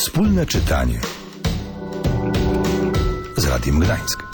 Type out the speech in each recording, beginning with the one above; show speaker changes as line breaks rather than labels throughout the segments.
Wspólne czytanie z Radiem Gdańsk.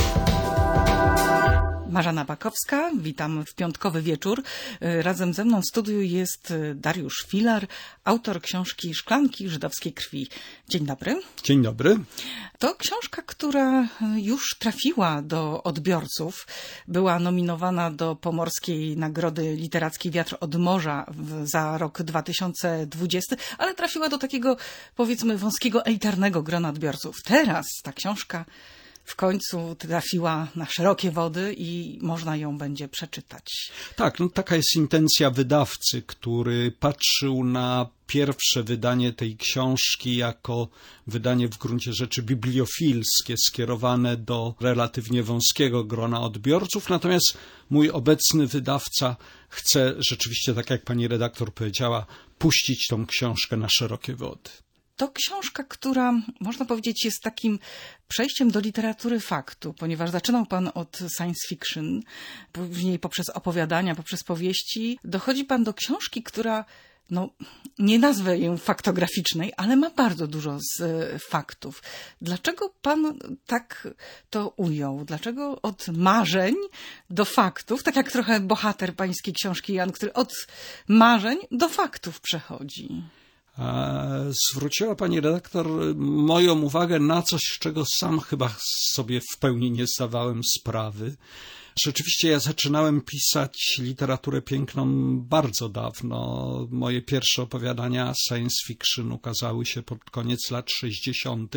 Marzena Bakowska, witam w piątkowy wieczór. Razem ze mną w studiu jest Dariusz Filar, autor książki Szklanki żydowskiej krwi. Dzień dobry.
Dzień dobry.
To książka, która już trafiła do odbiorców. Była nominowana do Pomorskiej Nagrody Literackiej Wiatr od Morza za rok 2020, ale trafiła do takiego, powiedzmy, wąskiego, elitarnego grona odbiorców. Teraz ta książka w końcu trafiła na szerokie wody i można ją będzie przeczytać.
Tak, taka jest intencja wydawcy, który patrzył na pierwsze wydanie tej książki jako wydanie w gruncie rzeczy bibliofilskie, skierowane do relatywnie wąskiego grona odbiorców. Natomiast mój obecny wydawca chce rzeczywiście, tak jak pani redaktor powiedziała, puścić tą książkę na szerokie wody.
To książka, która, można powiedzieć, jest takim przejściem do literatury faktu, ponieważ zaczynał pan od science fiction, później poprzez opowiadania, poprzez powieści. Dochodzi pan do książki, która, nie nazwę ją faktograficznej, ale ma bardzo dużo z faktów. Dlaczego pan tak to ujął? Dlaczego od marzeń do faktów, tak jak trochę bohater pańskiej książki Jan, który od marzeń do faktów przechodzi?
Zwróciła pani redaktor moją uwagę na coś, z czego sam chyba sobie w pełni nie zdawałem sprawy. Rzeczywiście ja zaczynałem pisać literaturę piękną bardzo dawno. Moje pierwsze opowiadania science fiction ukazały się pod koniec lat 60.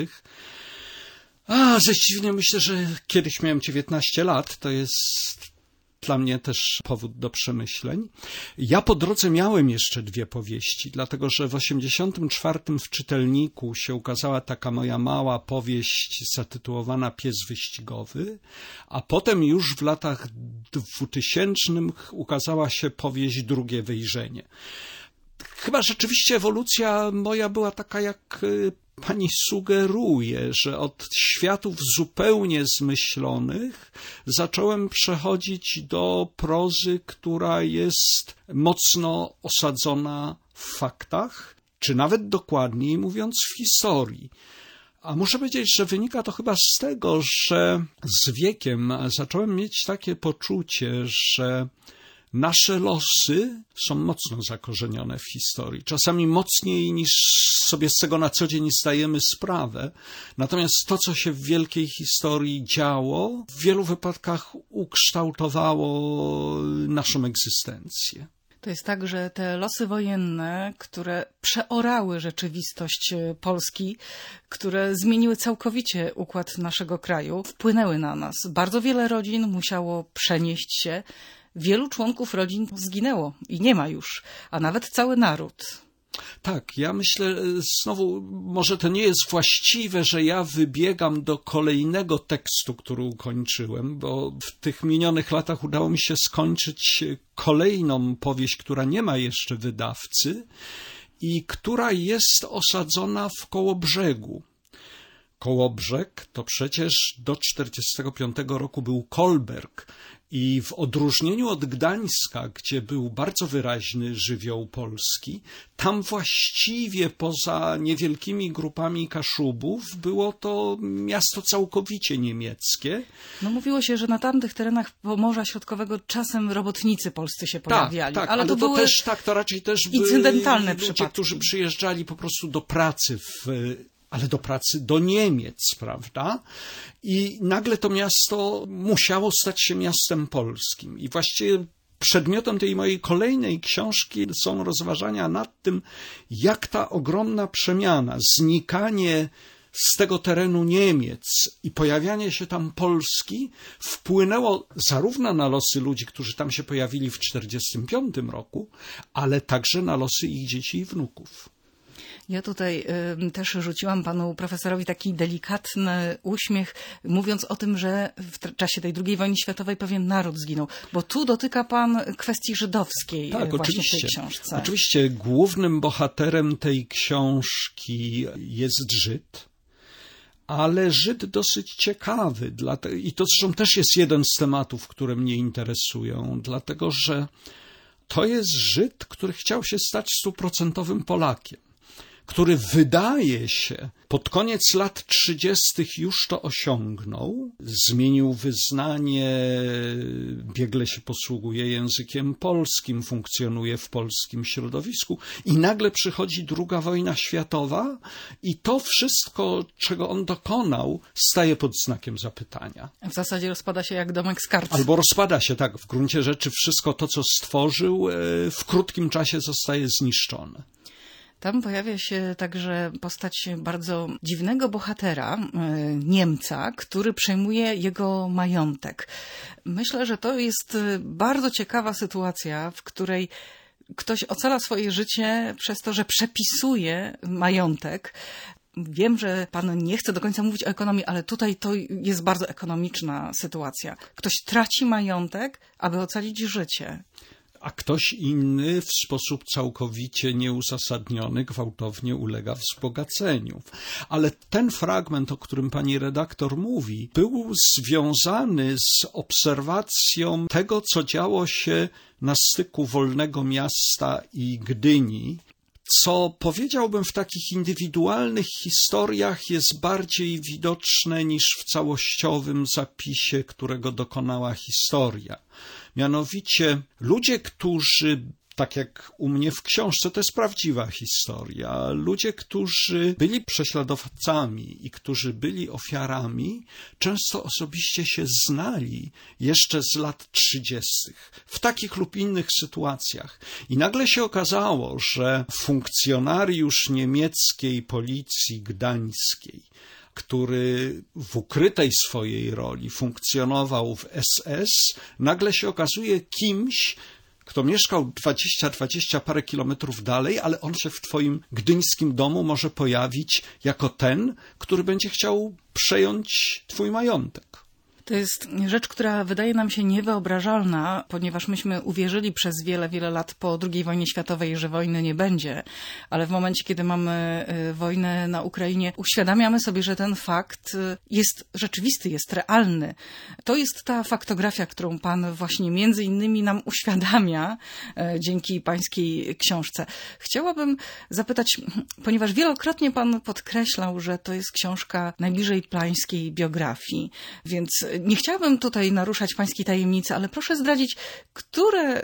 Zdziwnie myślę, że kiedyś miałem 19 lat. To jest dla mnie też powód do przemyśleń. Ja po drodze miałem jeszcze dwie powieści, dlatego że w 84 w Czytelniku się ukazała taka moja mała powieść zatytułowana Pies wyścigowy, a potem już w latach 2000 ukazała się powieść Drugie wejrzenie. Chyba rzeczywiście ewolucja moja była taka, jak pani sugeruje, że od światów zupełnie zmyślonych zacząłem przechodzić do prozy, która jest mocno osadzona w faktach, czy nawet dokładniej mówiąc w historii. A muszę powiedzieć, że wynika to chyba z tego, że z wiekiem zacząłem mieć takie poczucie, że nasze losy są mocno zakorzenione w historii, czasami mocniej niż sobie z tego na co dzień zdajemy sprawę. Natomiast to, co się w wielkiej historii działo, w wielu wypadkach ukształtowało naszą egzystencję.
To jest tak, że te losy wojenne, które przeorały rzeczywistość Polski, które zmieniły całkowicie układ naszego kraju, wpłynęły na nas. Bardzo wiele rodzin musiało przenieść się. Wielu członków rodzin zginęło i nie ma już, a nawet cały naród.
Tak, ja myślę, znowu, może to nie jest właściwe, że ja wybiegam do kolejnego tekstu, który ukończyłem, bo w tych minionych latach udało mi się skończyć kolejną powieść, która nie ma jeszcze wydawcy i która jest osadzona w Kołobrzegu. Kołobrzeg to przecież do 1945 roku był Kolberg. I w odróżnieniu od Gdańska, gdzie był bardzo wyraźny żywioł polski, tam właściwie poza niewielkimi grupami Kaszubów było to miasto całkowicie niemieckie.
Mówiło się, że na tamtych terenach Pomorza Środkowego czasem robotnicy polscy się pojawiali.
Tak,
ale to były
też, to raczej też
incydentalne
ludzie,
przypadki,
którzy przyjeżdżali po prostu do pracy ale do pracy do Niemiec, prawda? I nagle to miasto musiało stać się miastem polskim. I właściwie przedmiotem tej mojej kolejnej książki są rozważania nad tym, jak ta ogromna przemiana, znikanie z tego terenu Niemiec i pojawianie się tam Polski wpłynęło zarówno na losy ludzi, którzy tam się pojawili w 1945 roku, ale także na losy ich dzieci i wnuków.
Ja tutaj też rzuciłam panu profesorowi taki delikatny uśmiech, mówiąc o tym, że w czasie tej II wojny światowej pewien naród zginął. Bo tu dotyka pan kwestii żydowskiej właśnie w tej książce.
Oczywiście głównym bohaterem tej książki jest Żyd, ale Żyd dosyć ciekawy. I to zresztą też jest jeden z tematów, które mnie interesują, dlatego że to jest Żyd, który chciał się stać 100% Polakiem, który wydaje się pod koniec lat 30. już to osiągnął, zmienił wyznanie, biegle się posługuje językiem polskim, funkcjonuje w polskim środowisku i nagle przychodzi II wojna światowa i to wszystko, czego on dokonał, staje pod znakiem zapytania.
W zasadzie rozpada się jak domek z kart.
Albo rozpada się, tak, w gruncie rzeczy wszystko to, co stworzył, w krótkim czasie zostaje zniszczone.
Tam pojawia się także postać bardzo dziwnego bohatera, Niemca, który przejmuje jego majątek. Myślę, że to jest bardzo ciekawa sytuacja, w której ktoś ocala swoje życie przez to, że przepisuje majątek. Wiem, że pan nie chce do końca mówić o ekonomii, ale tutaj to jest bardzo ekonomiczna sytuacja. Ktoś traci majątek, aby ocalić życie.
A ktoś inny w sposób całkowicie nieuzasadniony, gwałtownie ulega wzbogaceniu. Ale ten fragment, o którym pani redaktor mówi, był związany z obserwacją tego, co działo się na styku Wolnego Miasta i Gdyni, co powiedziałbym w takich indywidualnych historiach jest bardziej widoczne niż w całościowym zapisie, którego dokonała historia. Mianowicie ludzie, którzy, tak jak u mnie w książce, to jest prawdziwa historia, ludzie, którzy byli prześladowcami i którzy byli ofiarami, często osobiście się znali jeszcze z lat 30. w takich lub innych sytuacjach. I nagle się okazało, że funkcjonariusz niemieckiej policji gdańskiej, który w ukrytej swojej roli funkcjonował w SS, nagle się okazuje kimś, kto mieszkał 20 parę kilometrów dalej, ale on się w twoim gdyńskim domu może pojawić jako ten, który będzie chciał przejąć twój majątek.
To jest rzecz, która wydaje nam się niewyobrażalna, ponieważ myśmy uwierzyli przez wiele, wiele lat po II wojnie światowej, że wojny nie będzie, ale w momencie, kiedy mamy wojnę na Ukrainie, uświadamiamy sobie, że ten fakt jest rzeczywisty, jest realny. To jest ta faktografia, którą pan właśnie między innymi nam uświadamia dzięki pańskiej książce. Chciałabym zapytać, ponieważ wielokrotnie pan podkreślał, że to jest książka najbliżej pańskiej biografii, więc nie chciałabym tutaj naruszać pańskiej tajemnicy, ale proszę zdradzić, które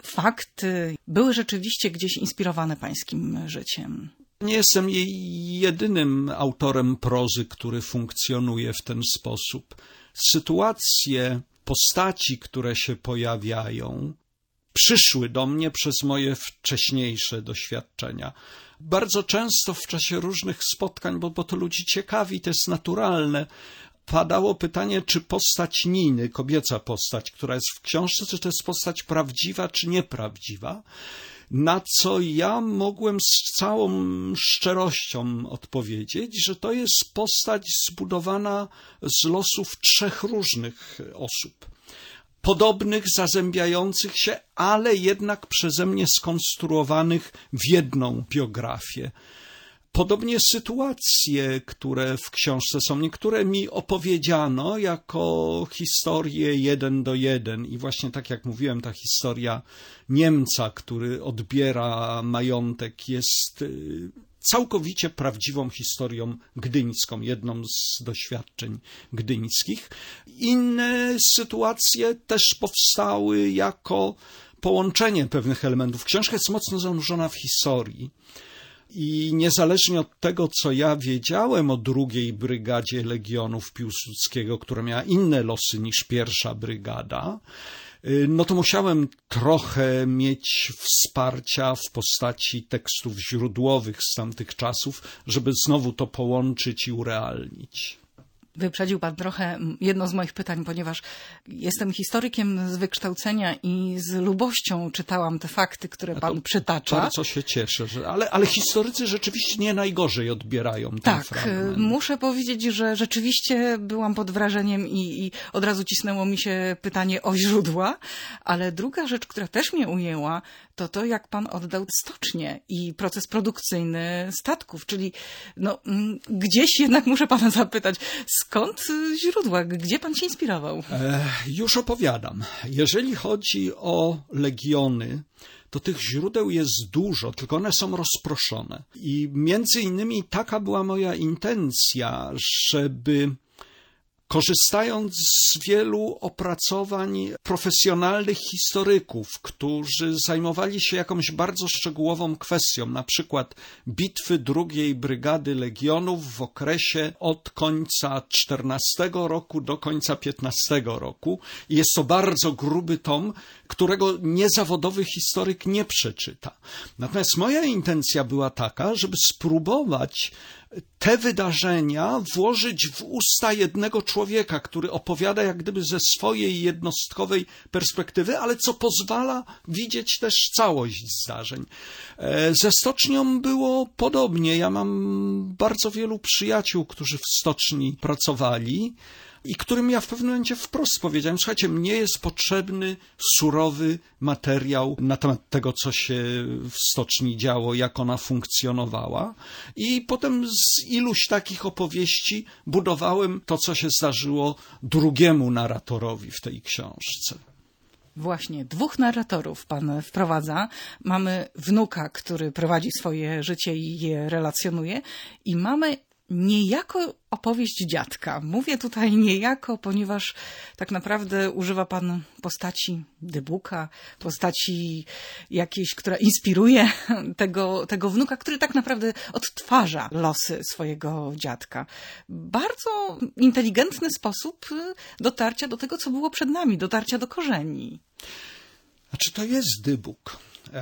fakty były rzeczywiście gdzieś inspirowane pańskim życiem?
Nie jestem jedynym autorem prozy, który funkcjonuje w ten sposób. Sytuacje, postaci, które się pojawiają, przyszły do mnie przez moje wcześniejsze doświadczenia. Bardzo często w czasie różnych spotkań, bo to ludzi ciekawi, to jest naturalne, padało pytanie, czy postać Niny, kobieca postać, która jest w książce, czy to jest postać prawdziwa, czy nieprawdziwa, na co ja mogłem z całą szczerością odpowiedzieć, że to jest postać zbudowana z losów 3 różnych osób. Podobnych, zazębiających się, ale jednak przeze mnie skonstruowanych w jedną biografię. Podobnie sytuacje, które w książce są, niektóre mi opowiedziano jako historie 1:1 i właśnie tak jak mówiłem, ta historia Niemca, który odbiera majątek, jest całkowicie prawdziwą historią gdyńską, jedną z doświadczeń gdyńskich. Inne sytuacje też powstały jako połączenie pewnych elementów. Książka jest mocno zanurzona w historii. I niezależnie od tego, co ja wiedziałem o 2. Brygadzie Legionów Piłsudskiego, która miała inne losy niż 1. Brygada, no to musiałem trochę mieć wsparcia w postaci tekstów źródłowych z tamtych czasów, żeby znowu to połączyć i urealnić.
Wyprzedził pan trochę jedno z moich pytań, ponieważ jestem historykiem z wykształcenia i z lubością czytałam te fakty, które pan przytacza.
Bardzo się cieszę, ale historycy rzeczywiście nie najgorzej odbierają ten fragment.
Tak, muszę powiedzieć, że rzeczywiście byłam pod wrażeniem i od razu cisnęło mi się pytanie o źródła, ale druga rzecz, która też mnie ujęła, to jak pan oddał stocznię i proces produkcyjny statków, czyli gdzieś jednak muszę pana zapytać, skąd źródła, gdzie pan się inspirował?
Już opowiadam. Jeżeli chodzi o Legiony, to tych źródeł jest dużo, tylko one są rozproszone. I między innymi taka była moja intencja, żeby korzystając z wielu opracowań profesjonalnych historyków, którzy zajmowali się jakąś bardzo szczegółową kwestią, na przykład bitwy II Brygady Legionów w okresie od końca XIV roku do końca XV roku. I jest to bardzo gruby tom, którego niezawodowy historyk nie przeczyta. Natomiast moja intencja była taka, żeby spróbować te wydarzenia włożyć w usta jednego człowieka, który opowiada jak gdyby ze swojej jednostkowej perspektywy, ale co pozwala widzieć też całość zdarzeń. Ze stocznią było podobnie. Ja mam bardzo wielu przyjaciół, którzy w stoczni pracowali i którym ja w pewnym momencie wprost powiedziałem: słuchajcie, mnie jest potrzebny surowy materiał na temat tego, co się w stoczni działo, jak ona funkcjonowała. I potem z iluś takich opowieści budowałem to, co się zdarzyło drugiemu narratorowi w tej książce.
Właśnie, 2 narratorów pan wprowadza. Mamy wnuka, który prowadzi swoje życie i je relacjonuje, i mamy niejako opowieść dziadka. Mówię tutaj niejako, ponieważ tak naprawdę używa pan postaci Dybuka, postaci jakiejś, która inspiruje tego wnuka, który tak naprawdę odtwarza losy swojego dziadka. Bardzo inteligentny sposób dotarcia do tego, co było przed nami, dotarcia do korzeni.
Znaczy, to jest Dybuk.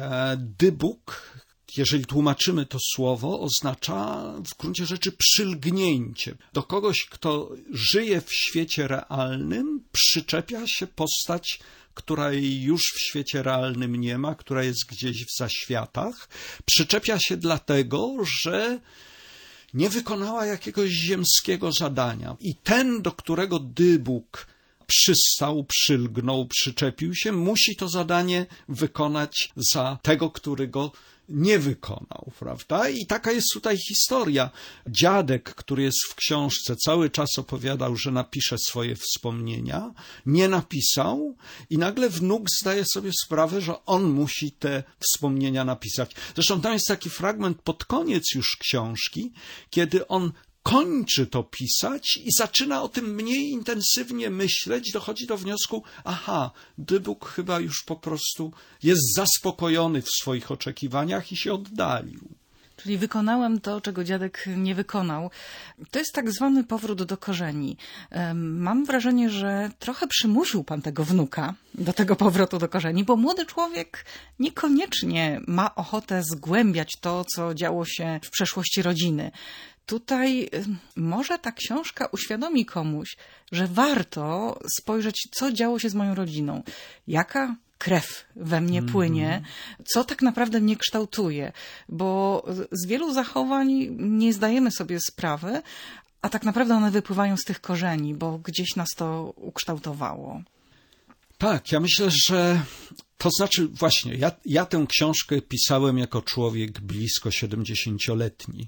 Dybuk, jeżeli tłumaczymy to słowo, oznacza w gruncie rzeczy przylgnięcie. Do kogoś, kto żyje w świecie realnym, przyczepia się postać, której już w świecie realnym nie ma, która jest gdzieś w zaświatach. Przyczepia się dlatego, że nie wykonała jakiegoś ziemskiego zadania. I ten, do którego Dybuk przystał, przylgnął, przyczepił się, musi to zadanie wykonać za tego, który go nie wykonał, prawda? I taka jest tutaj historia. Dziadek, który jest w książce, cały czas opowiadał, że napisze swoje wspomnienia, nie napisał i nagle wnuk zdaje sobie sprawę, że on musi te wspomnienia napisać. Zresztą tam jest taki fragment pod koniec już książki, kiedy on kończy to pisać i zaczyna o tym mniej intensywnie myśleć, dochodzi do wniosku: aha, Dybuk chyba już po prostu jest zaspokojony w swoich oczekiwaniach i się oddalił.
Czyli wykonałem to, czego dziadek nie wykonał. To jest tak zwany powrót do korzeni. Mam wrażenie, że trochę przymusił pan tego wnuka do tego powrotu do korzeni, bo młody człowiek niekoniecznie ma ochotę zgłębiać to, co działo się w przeszłości rodziny. Tutaj może ta książka uświadomi komuś, że warto spojrzeć, co działo się z moją rodziną, jaka krew we mnie płynie, co tak naprawdę mnie kształtuje, bo z wielu zachowań nie zdajemy sobie sprawy, a tak naprawdę one wypływają z tych korzeni, bo gdzieś nas to ukształtowało.
Tak, ja myślę, że to znaczy właśnie, ja tę książkę pisałem jako człowiek blisko 70-letni.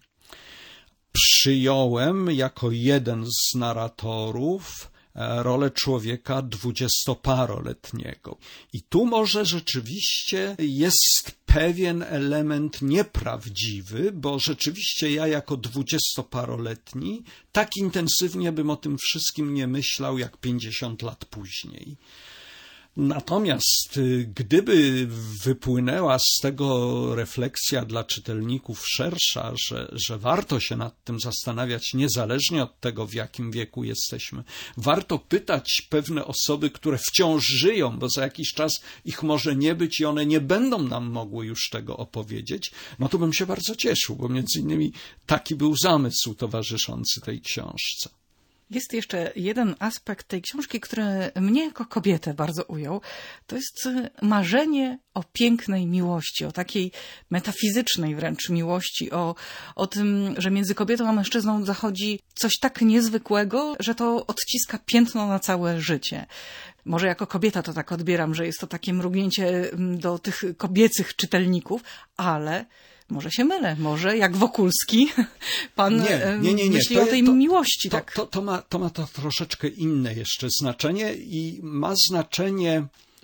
Przyjąłem jako jeden z narratorów rolę człowieka 20-paroletniego. I tu może rzeczywiście jest pewien element nieprawdziwy, bo rzeczywiście ja jako 20-paroletni tak intensywnie bym o tym wszystkim nie myślał jak 50 lat później. Natomiast gdyby wypłynęła z tego refleksja dla czytelników szersza, że warto się nad tym zastanawiać niezależnie od tego, w jakim wieku jesteśmy, warto pytać pewne osoby, które wciąż żyją, bo za jakiś czas ich może nie być i one nie będą nam mogły już tego opowiedzieć, no to bym się bardzo cieszył, bo między innymi taki był zamysł towarzyszący tej książce.
Jest jeszcze jeden aspekt tej książki, który mnie jako kobietę bardzo ujął. To jest marzenie o pięknej miłości, o takiej metafizycznej wręcz miłości, o tym, że między kobietą a mężczyzną zachodzi coś tak niezwykłego, że to odciska piętno na całe życie. Może jako kobieta to tak odbieram, że jest to takie mrugnięcie do tych kobiecych czytelników, ale może się mylę, może jak Wokulski pan
nie.
myśli o tej miłości.
To ma troszeczkę inne jeszcze znaczenie i ma znaczenie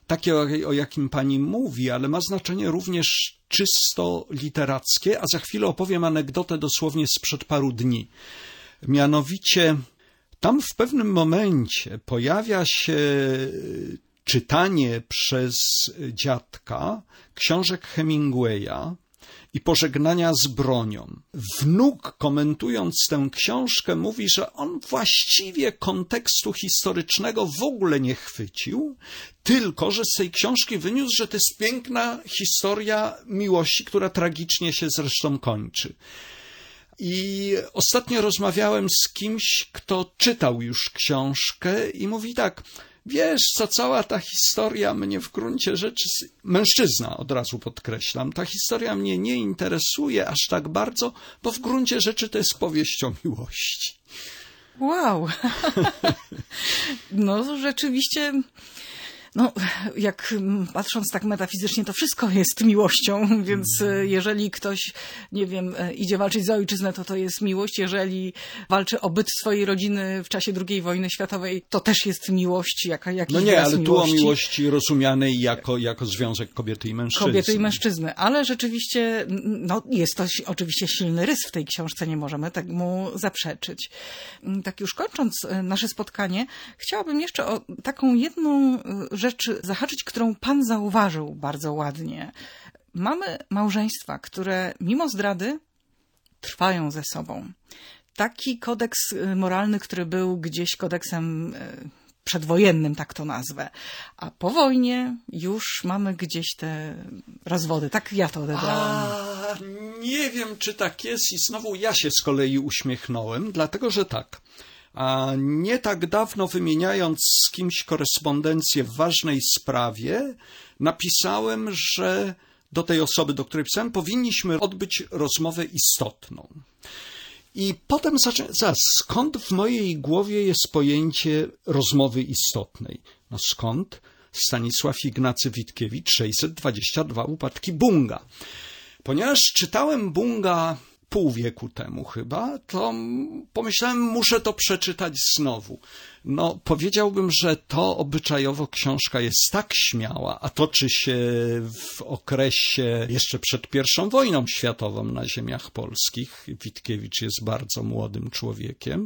takie, o jakim pani mówi, ale ma znaczenie również czysto literackie, a za chwilę opowiem anegdotę dosłownie sprzed paru dni. Mianowicie tam w pewnym momencie pojawia się czytanie przez dziadka książek Hemingwaya i Pożegnania z bronią. Wnuk, komentując tę książkę, mówi, że on właściwie kontekstu historycznego w ogóle nie chwycił, tylko że z tej książki wyniósł, że to jest piękna historia miłości, która tragicznie się zresztą kończy. I ostatnio rozmawiałem z kimś, kto czytał już książkę i mówi tak: wiesz co, cała ta historia mnie w gruncie rzeczy, mężczyzna od razu podkreślam, ta historia mnie nie interesuje aż tak bardzo, bo w gruncie rzeczy to jest powieść o miłości.
Wow! No rzeczywiście... No, jak patrząc tak metafizycznie, to wszystko jest miłością, więc jeżeli ktoś, nie wiem, idzie walczyć za ojczyznę, to jest miłość. Jeżeli walczy o byt swojej rodziny w czasie II wojny światowej, to też jest miłość, jakiś
No nie, ale
miłości.
tu o miłości rozumianej jako związek kobiety i mężczyzny.
Kobiety i mężczyzny, ale rzeczywiście, no, jest to oczywiście silny rys w tej książce, nie możemy tak mu zaprzeczyć. Tak już kończąc nasze spotkanie, chciałabym jeszcze o taką jedną rzecz zahaczyć, którą pan zauważył bardzo ładnie. Mamy małżeństwa, które mimo zdrady trwają ze sobą. Taki kodeks moralny, który był gdzieś kodeksem przedwojennym, tak to nazwę. A po wojnie już mamy gdzieś te rozwody. Tak ja to odebrałam.
Nie wiem, czy tak jest i znowu ja się z kolei uśmiechnąłem, dlatego że tak. A nie tak dawno, wymieniając z kimś korespondencję w ważnej sprawie, napisałem, że do tej osoby, do której pisałem, powinniśmy odbyć rozmowę istotną. I potem zaraz, skąd w mojej głowie jest pojęcie rozmowy istotnej? No skąd? Stanisław Ignacy Witkiewicz, 622 upadki Bunga. Ponieważ czytałem Bunga pół wieku temu chyba, to pomyślałem, muszę to przeczytać znowu. No, powiedziałbym, że to obyczajowo książka jest tak śmiała, a toczy się w okresie jeszcze przed I wojną światową na ziemiach polskich. Witkiewicz jest bardzo młodym człowiekiem,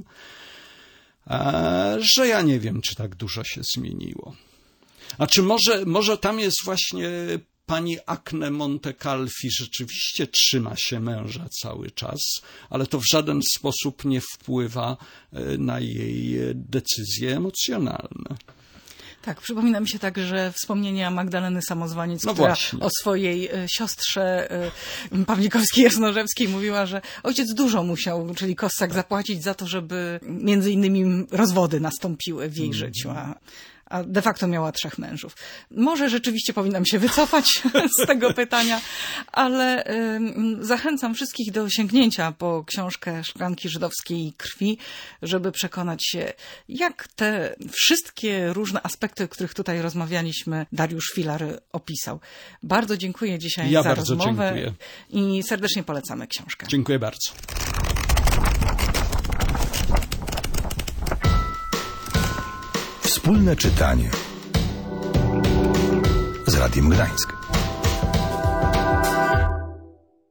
że ja nie wiem, czy tak dużo się zmieniło. A czy może tam jest właśnie... Pani Acne Montecalfi rzeczywiście trzyma się męża cały czas, ale to w żaden sposób nie wpływa na jej decyzje emocjonalne.
Tak, przypomina mi się także wspomnienia Magdaleny Samozwaniec, która
właśnie
o swojej siostrze Pawlikowskiej-Jasnorzewskiej mówiła, że ojciec dużo musiał, czyli Kossak, zapłacić za to, żeby między innymi rozwody nastąpiły w jej życiu. A de facto miała 3 mężów. Może rzeczywiście powinnam się wycofać z tego pytania, ale zachęcam wszystkich do sięgnięcia po książkę Szklanki żydowskiej krwi, żeby przekonać się, jak te wszystkie różne aspekty, o których tutaj rozmawialiśmy, Dariusz Filar opisał. Bardzo dziękuję dzisiaj za rozmowę.
Dziękuję.
I serdecznie polecamy książkę.
Dziękuję bardzo.
Wspólne czytanie z Radiem Gdańsk.